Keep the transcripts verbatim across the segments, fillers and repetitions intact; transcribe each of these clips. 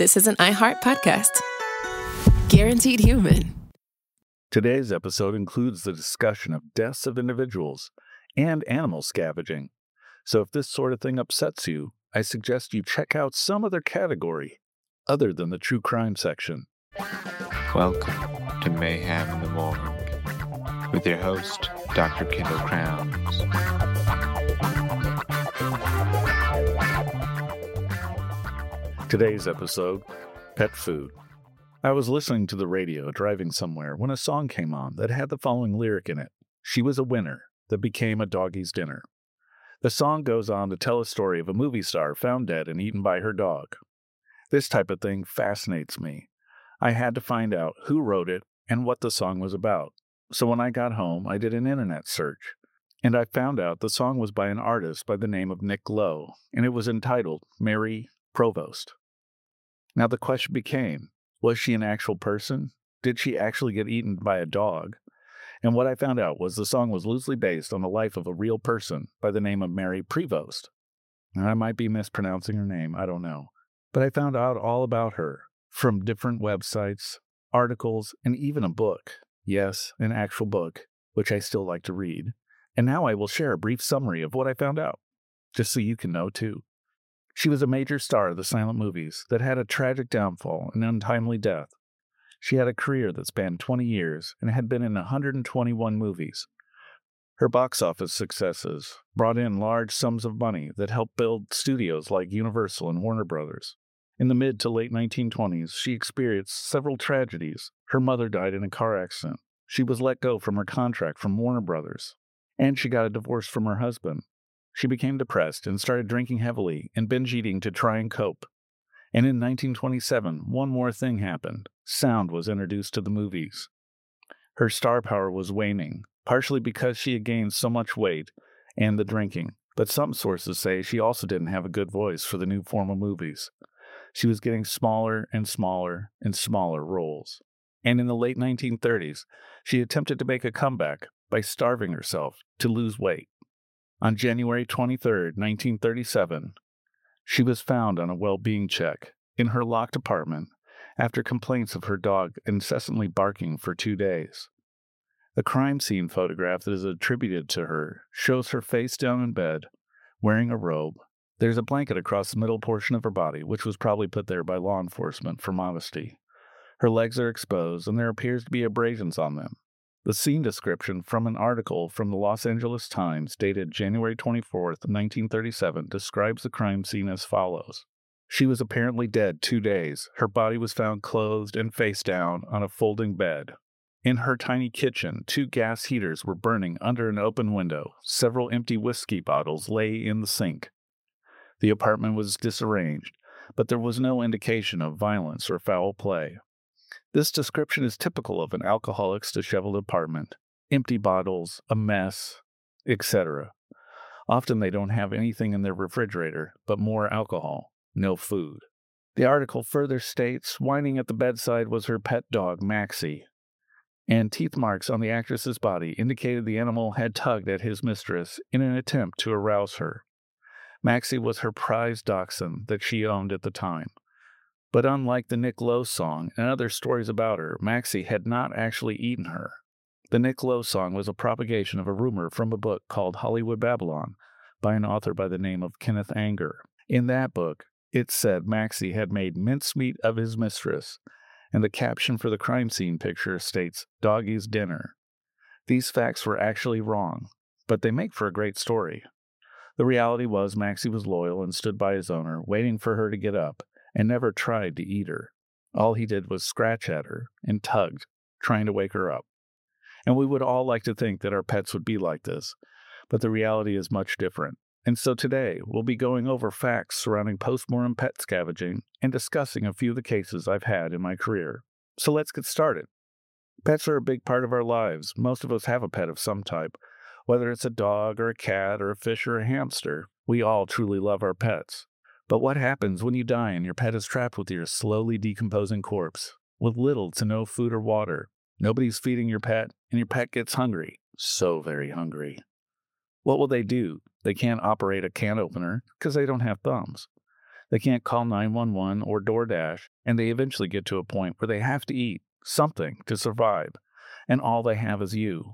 This is an iHeart podcast. Guaranteed human. Today's episode includes the discussion of deaths of individuals and animal scavenging. So if this sort of thing upsets you, I suggest you check out some other category other than the true crime section. Welcome to Mayhem in the Morning with your host, Doctor Kendall Crowns. Today's episode, Pet Food. I was listening to the radio driving somewhere when a song came on that had the following lyric in it. She was a winner that became a doggy's dinner. The song goes on to tell a story of a movie star found dead and eaten by her dog. This type of thing fascinates me. I had to find out who wrote it and what the song was about. So when I got home, I did an internet search, and I found out the song was by an artist by the name of Nick Lowe, and it was entitled Mary Provost. Now the question became, was she an actual person? Did she actually get eaten by a dog? And what I found out was the song was loosely based on the life of a real person by the name of Mary Prevost. Now, I might be mispronouncing her name, I don't know. But I found out all about her from different websites, articles, and even a book. Yes, an actual book, which I still like to read. And now I will share a brief summary of what I found out, just so you can know too. She was a major star of the silent movies that had a tragic downfall and untimely death. She had a career that spanned twenty years and had been in one hundred twenty-one movies. Her box office successes brought in large sums of money that helped build studios like Universal and Warner Brothers. In the mid to late nineteen twenties, she experienced several tragedies. Her mother died in a car accident. She was let go from her contract from Warner Brothers, and she got a divorce from her husband. She became depressed and started drinking heavily and binge eating to try and cope. And in nineteen twenty-seven, one more thing happened. Sound was introduced to the movies. Her star power was waning, partially because she had gained so much weight and the drinking. But some sources say she also didn't have a good voice for the new form of movies. She was getting smaller and smaller and smaller roles. And in the late nineteen thirties, she attempted to make a comeback by starving herself to lose weight. On January twenty-third, nineteen thirty-seven, she was found on a well-being check in her locked apartment after complaints of her dog incessantly barking for two days. The crime scene photograph that is attributed to her shows her face down in bed, wearing a robe. There's a blanket across the middle portion of her body, which was probably put there by law enforcement for modesty. Her legs are exposed, and there appears to be abrasions on them. The scene description from an article from the Los Angeles Times dated January twenty-fourth, nineteen thirty-seven describes the crime scene as follows. She was apparently dead two days. Her body was found clothed and face down on a folding bed. In her tiny kitchen, two gas heaters were burning under an open window. Several empty whiskey bottles lay in the sink. The apartment was disarranged, but there was no indication of violence or foul play. This description is typical of an alcoholic's disheveled apartment. Empty bottles, a mess, et cetera. Often they don't have anything in their refrigerator, but more alcohol, no food. The article further states, whining at the bedside was her pet dog, Maxie, and teeth marks on the actress's body indicated the animal had tugged at his mistress in an attempt to arouse her. Maxie was her prized dachshund that she owned at the time. But unlike the Nick Lowe song and other stories about her, Maxie had not actually eaten her. The Nick Lowe song was a propagation of a rumor from a book called Hollywood Babylon by an author by the name of Kenneth Anger. In that book, it said Maxie had made mincemeat of his mistress, and the caption for the crime scene picture states, "Doggy's dinner." These facts were actually wrong, but they make for a great story. The reality was Maxie was loyal and stood by his owner, waiting for her to get up, and never tried to eat her. All he did was scratch at her and tugged, trying to wake her up. And we would all like to think that our pets would be like this, but the reality is much different. And so today, we'll be going over facts surrounding postmortem pet scavenging and discussing a few of the cases I've had in my career. So let's get started. Pets are a big part of our lives. Most of us have a pet of some type. Whether it's a dog or a cat or a fish or a hamster, we all truly love our pets. But what happens when you die and your pet is trapped with your slowly decomposing corpse, with little to no food or water? Nobody's feeding your pet, and your pet gets hungry. So very hungry. What will they do? They can't operate a can opener because they don't have thumbs. They can't call nine one one or DoorDash, and they eventually get to a point where they have to eat something to survive, and all they have is you.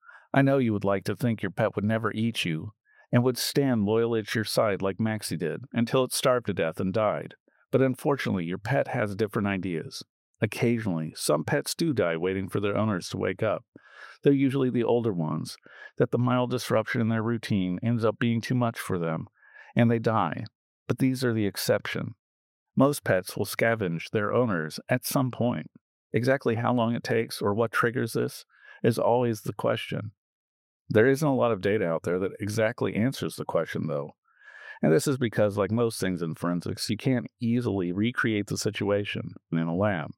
I know you would like to think your pet would never eat you, and would stand loyally at your side like Maxie did until it starved to death and died, but unfortunately your pet has different ideas. Occasionally, some pets do die waiting for their owners to wake up. They're usually the older ones, that the mild disruption in their routine ends up being too much for them, and they die. But these are the exception. Most pets will scavenge their owners at some point. Exactly how long it takes or what triggers this is always the question. There isn't a lot of data out there that exactly answers the question, though. And this is because, like most things in forensics, you can't easily recreate the situation in a lab.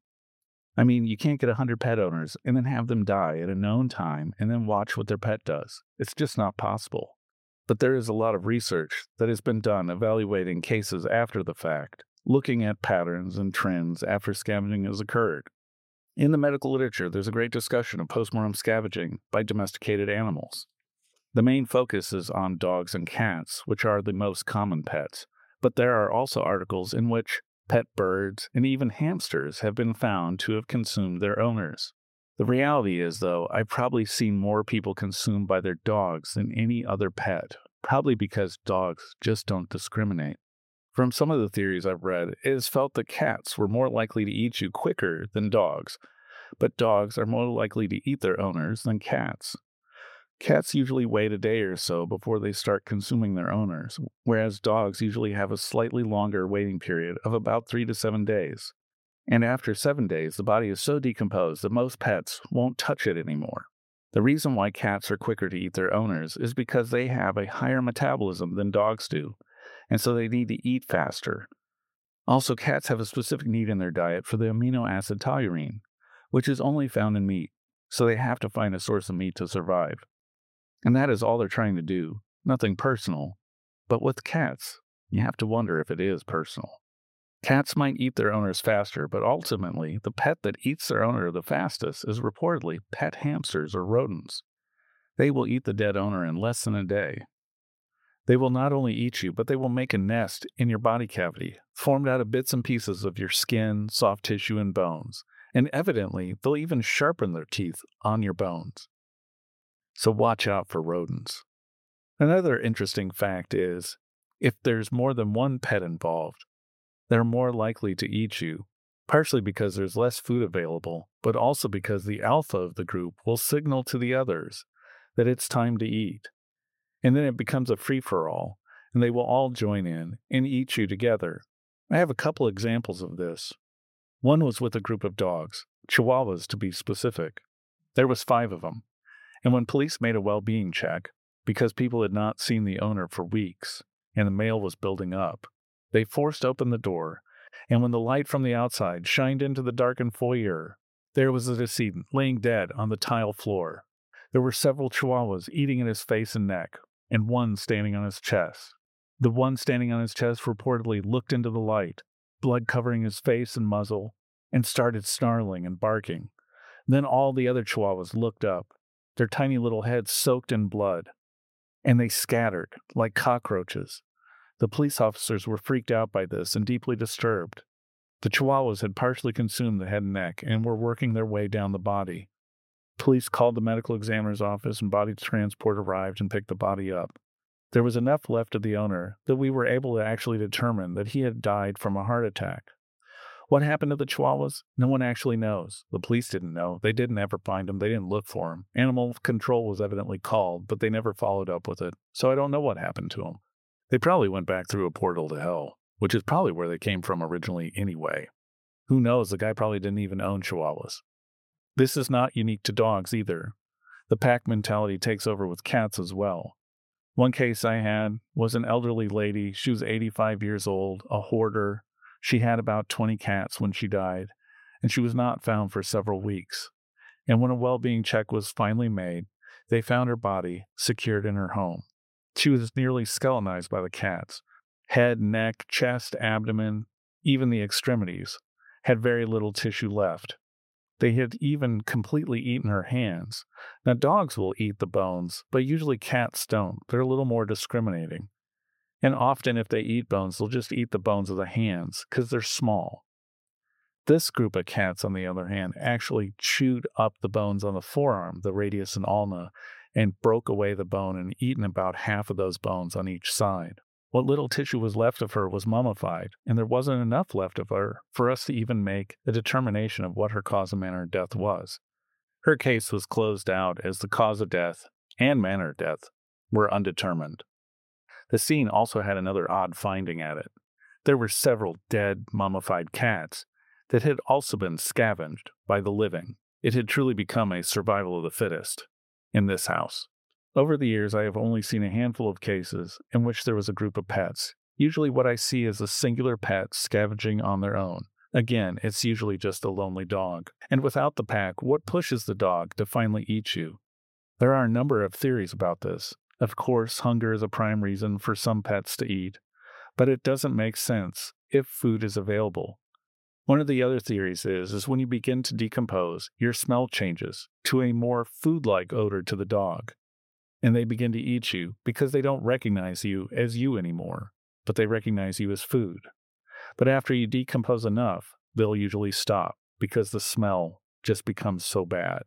I mean, you can't get one hundred pet owners and then have them die at a known time and then watch what their pet does. It's just not possible. But there is a lot of research that has been done evaluating cases after the fact, looking at patterns and trends after scavenging has occurred. In the medical literature, there's a great discussion of postmortem scavenging by domesticated animals. The main focus is on dogs and cats, which are the most common pets, but there are also articles in which pet birds and even hamsters have been found to have consumed their owners. The reality is, though, I've probably seen more people consumed by their dogs than any other pet, probably because dogs just don't discriminate. From some of the theories I've read, it is felt that cats were more likely to eat you quicker than dogs, but dogs are more likely to eat their owners than cats. Cats usually wait a day or so before they start consuming their owners, whereas dogs usually have a slightly longer waiting period of about three to seven days. And after seven days, the body is so decomposed that most pets won't touch it anymore. The reason why cats are quicker to eat their owners is because they have a higher metabolism than dogs do, and so they need to eat faster. Also, cats have a specific need in their diet for the amino acid taurine, which is only found in meat, so they have to find a source of meat to survive. And that is all they're trying to do, nothing personal. But with cats, you have to wonder if it is personal. Cats might eat their owners faster, but ultimately, the pet that eats their owner the fastest is reportedly pet hamsters or rodents. They will eat the dead owner in less than a day. They will not only eat you, but they will make a nest in your body cavity, formed out of bits and pieces of your skin, soft tissue, and bones. And evidently, they'll even sharpen their teeth on your bones. So watch out for rodents. Another interesting fact is, if there's more than one pet involved, they're more likely to eat you, partially because there's less food available, but also because the alpha of the group will signal to the others that it's time to eat. And then it becomes a free-for-all, and they will all join in and eat you together. I have a couple examples of this. One was with a group of dogs, Chihuahuas to be specific. There was five of them, and when police made a well-being check, because people had not seen the owner for weeks, and the mail was building up, they forced open the door, and when the light from the outside shined into the darkened foyer, there was the decedent laying dead on the tile floor. There were several Chihuahuas eating at his face and neck, and one standing on his chest. The one standing on his chest reportedly looked into the light, blood covering his face and muzzle, and started snarling and barking. Then all the other Chihuahuas looked up, their tiny little heads soaked in blood, and they scattered like cockroaches. The police officers were freaked out by this and deeply disturbed. The Chihuahuas had partially consumed the head and neck and were working their way down the body. Police called the medical examiner's office and body transport arrived and picked the body up. There was enough left of the owner that we were able to actually determine that he had died from a heart attack. What happened to the Chihuahuas? No one actually knows. The police didn't know. They didn't ever find him. They didn't look for him. Animal control was evidently called, but they never followed up with it. So I don't know what happened to him. They probably went back through a portal to hell, which is probably where they came from originally anyway. Who knows? The guy probably didn't even own Chihuahuas. This is not unique to dogs either. The pack mentality takes over with cats as well. One case I had was an elderly lady. She was eighty-five years old, a hoarder. She had about twenty cats when she died, and she was not found for several weeks. And when a well-being check was finally made, they found her body secured in her home. She was nearly skeletonized by the cats. Head, neck, chest, abdomen, even the extremities, had very little tissue left. They had even completely eaten her hands. Now, dogs will eat the bones, but usually cats don't. They're a little more discriminating. And often if they eat bones, they'll just eat the bones of the hands because they're small. This group of cats, on the other hand, actually chewed up the bones on the forearm, the radius and ulna, and broke away the bone and eaten about half of those bones on each side. What little tissue was left of her was mummified, and there wasn't enough left of her for us to even make a determination of what her cause and manner of death was. Her case was closed out as the cause of death and manner of death were undetermined. The scene also had another odd finding at it. There were several dead, mummified cats that had also been scavenged by the living. It had truly become a survival of the fittest in this house. Over the years, I have only seen a handful of cases in which there was a group of pets. Usually what I see is a singular pet scavenging on their own. Again, it's usually just a lonely dog. And without the pack, what pushes the dog to finally eat you? There are a number of theories about this. Of course, hunger is a prime reason for some pets to eat, but it doesn't make sense if food is available. One of the other theories is, is when you begin to decompose, your smell changes to a more food-like odor to the dog, and they begin to eat you because they don't recognize you as you anymore, but they recognize you as food. But after you decompose enough, they'll usually stop because the smell just becomes so bad.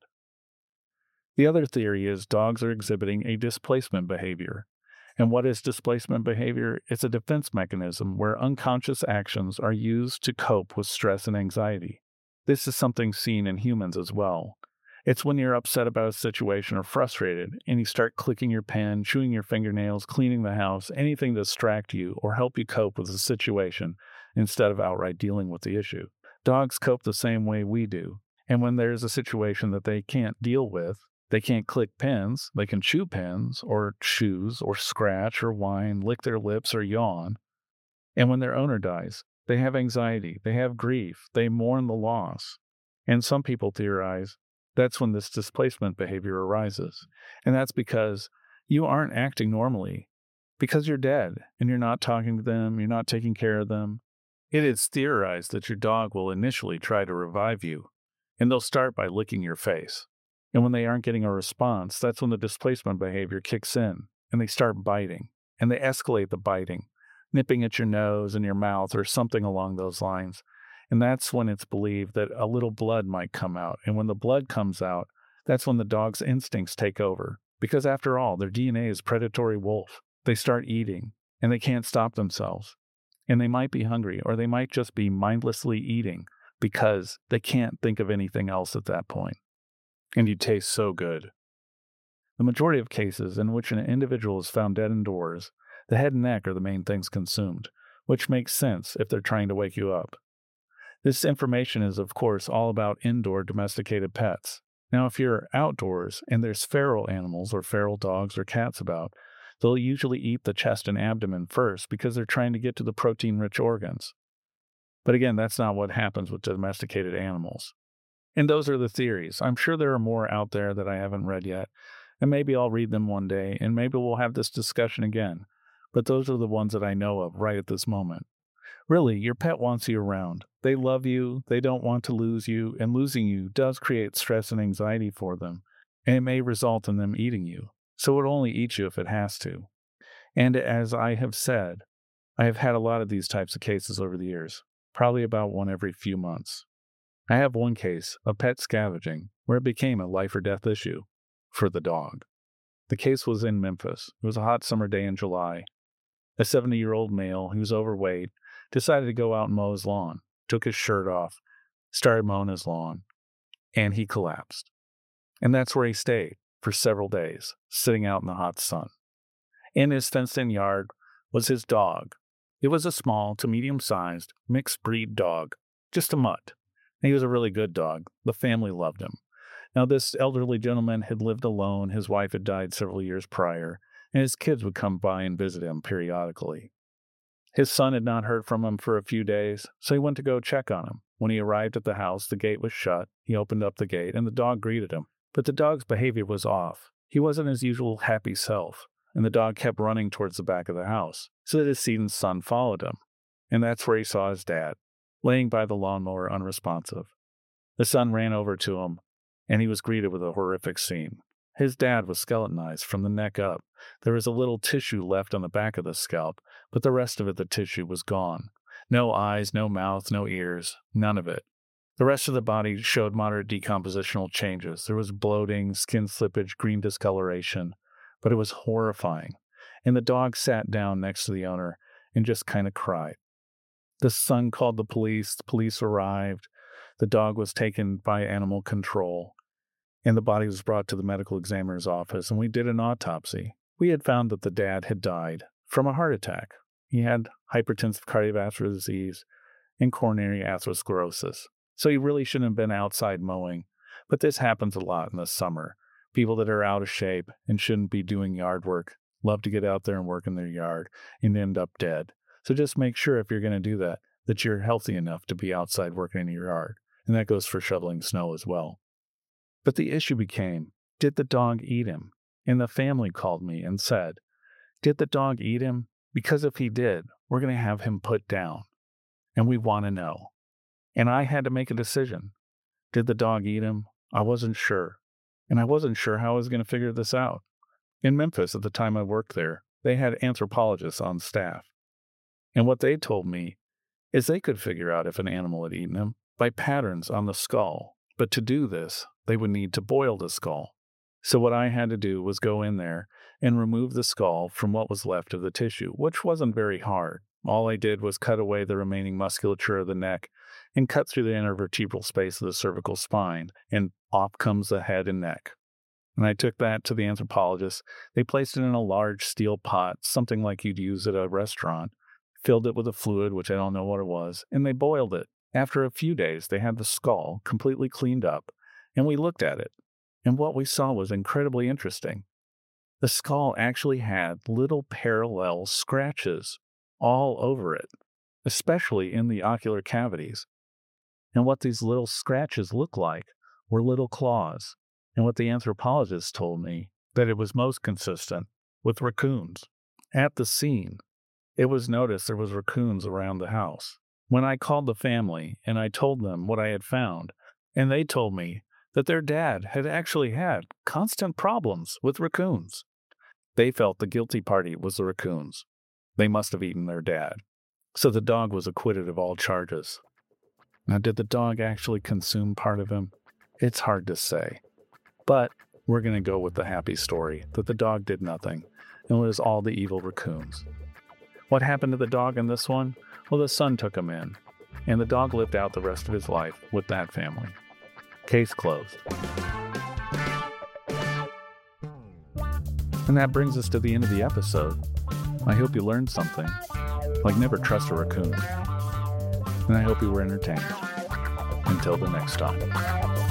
The other theory is dogs are exhibiting a displacement behavior. And what is displacement behavior? It's a defense mechanism where unconscious actions are used to cope with stress and anxiety. This is something seen in humans as well. It's when you're upset about a situation or frustrated, and you start clicking your pen, chewing your fingernails, cleaning the house, anything to distract you or help you cope with the situation instead of outright dealing with the issue. Dogs cope the same way we do. And when there's a situation that they can't deal with, they can't click pens, they can chew pens, or choose, or scratch, or whine, lick their lips, or yawn. And when their owner dies, they have anxiety, they have grief, they mourn the loss. And some people theorize that's when this displacement behavior arises. And that's because you aren't acting normally, because you're dead, and you're not talking to them, you're not taking care of them. It is theorized that your dog will initially try to revive you, and they'll start by licking your face. And when they aren't getting a response, that's when the displacement behavior kicks in, and they start biting, and they escalate the biting, nipping at your nose and your mouth or something along those lines. And that's when it's believed that a little blood might come out. And when the blood comes out, that's when the dog's instincts take over. Because after all, their D N A is predatory wolf. They start eating, and they can't stop themselves. And they might be hungry, or they might just be mindlessly eating because they can't think of anything else at that point. And you taste so good. The majority of cases in which an individual is found dead indoors, the head and neck are the main things consumed, which makes sense if they're trying to wake you up. This information is, of course, all about indoor domesticated pets. Now, if you're outdoors and there's feral animals or feral dogs or cats about, they'll usually eat the chest and abdomen first because they're trying to get to the protein-rich organs. But again, that's not what happens with domesticated animals. And those are the theories. I'm sure there are more out there that I haven't read yet, and maybe I'll read them one day, and maybe we'll have this discussion again. But those are the ones that I know of right at this moment. Really, your pet wants you around. They love you, they don't want to lose you, and losing you does create stress and anxiety for them, and it may result in them eating you. So it'll only eat you if it has to. And as I have said, I have had a lot of these types of cases over the years, probably about one every few months. I have one case of pet scavenging where it became a life or death issue for the dog. The case was in Memphis. It was a hot summer day in July. A seventy-year-old male who was overweight decided to go out and mow his lawn, took his shirt off, started mowing his lawn, and he collapsed. And that's where he stayed for several days, sitting out in the hot sun. In his fenced-in yard was his dog. It was a small to medium-sized mixed-breed dog, just a mutt. He was a really good dog. The family loved him. Now, this elderly gentleman had lived alone. His wife had died several years prior, and his kids would come by and visit him periodically. His son had not heard from him for a few days, so he went to go check on him. When he arrived at the house, the gate was shut. He opened up the gate, and the dog greeted him. But the dog's behavior was off. He wasn't his usual happy self, and the dog kept running towards the back of the house, so that his seasoned son followed him. And that's where he saw his dad, laying by the lawnmower unresponsive. The son ran over to him, and he was greeted with a horrific scene. His dad was skeletonized from the neck up. There was a little tissue left on the back of the scalp, but the rest of it, the tissue was gone. No eyes, no mouth, no ears, none of it. The rest of the body showed moderate decompositional changes. There was bloating, skin slippage, green discoloration, but it was horrifying. And the dog sat down next to the owner and just kind of cried. The son called the police. The police arrived. The dog was taken by animal control, and the body was brought to the medical examiner's office, and we did an autopsy. We had found that the dad had died from a heart attack. He had hypertensive cardiovascular disease and coronary atherosclerosis. So he really shouldn't have been outside mowing. But this happens a lot in the summer. People that are out of shape and shouldn't be doing yard work love to get out there and work in their yard and end up dead. So just make sure if you're going to do that, that you're healthy enough to be outside working in your yard. And that goes for shoveling snow as well. But the issue became, did the dog eat him? And the family called me and said, did the dog eat him? Because if he did, we're going to have him put down. And we want to know. And I had to make a decision. Did the dog eat him? I wasn't sure. And I wasn't sure how I was going to figure this out. In Memphis, at the time I worked there, they had anthropologists on staff. And what they told me is they could figure out if an animal had eaten him by patterns on the skull. But to do this, they would need to boil the skull. So what I had to do was go in there and remove the skull from what was left of the tissue, which wasn't very hard. All I did was cut away the remaining musculature of the neck and cut through the intervertebral space of the cervical spine, and off comes the head and neck. And I took that to the anthropologist. They placed it in a large steel pot, something like you'd use at a restaurant, filled it with a fluid, which I don't know what it was, and they boiled it. After a few days, they had the skull completely cleaned up, and we looked at it. And what we saw was incredibly interesting. The skull actually had little parallel scratches all over it, especially in the ocular cavities. And what these little scratches looked like were little claws. And what the anthropologist told me, that it was most consistent with raccoons. At the scene, it was noticed there was raccoons around the house. When I called the family and I told them what I had found, and they told me that their dad had actually had constant problems with raccoons, they felt the guilty party was the raccoons. They must have eaten their dad. So the dog was acquitted of all charges. Now, did the dog actually consume part of him? It's hard to say. But we're going to go with the happy story that the dog did nothing, and it was all the evil raccoons. What happened to the dog in this one? Well, the son took him in, and the dog lived out the rest of his life with that family. Case closed. And that brings us to the end of the episode. I hope you learned something, like never trust a raccoon. And I hope you were entertained. Until the next time.